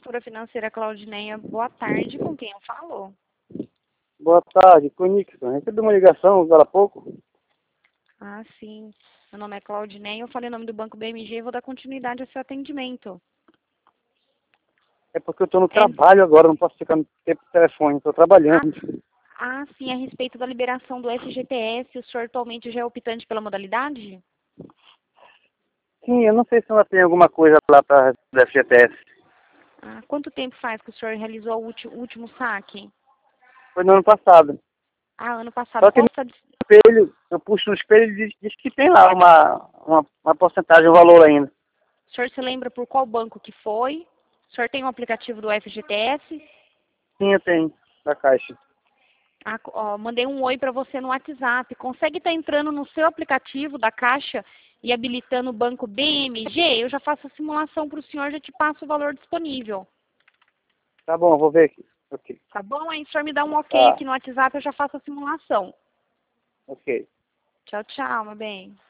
Assessora financeira Claudineia, boa tarde, com quem eu falo? Boa tarde, com o Nixon. Recebi uma ligação agora há pouco. Ah, sim. Meu nome é Claudineia, eu falei o nome do Banco BMG e vou dar continuidade ao seu atendimento. É porque eu estou no trabalho agora, não posso ficar no tempo do telefone, estou trabalhando. Sim, a respeito da liberação do FGTS, o senhor atualmente já é optante pela modalidade? Sim, eu não sei se ela tem alguma coisa lá para o FGTS. Quanto tempo faz que o senhor realizou o último saque? Foi no ano passado. Ano passado. Só que no espelho, eu puxo no espelho e diz que tem lá uma porcentagem, um valor ainda. O senhor se lembra por qual banco que foi? O senhor tem um aplicativo do FGTS? Sim, eu tenho, da Caixa. Mandei um oi para você no WhatsApp. Consegue estar entrando no seu aplicativo da Caixa e habilitando o banco BMG? Eu já faço a simulação para o senhor, já te passo o valor disponível. Tá bom, eu vou ver aqui. Ok. Tá bom? Aí o senhor me dá um ok aqui no WhatsApp, eu já faço a simulação. Ok. Tchau, tchau, meu bem.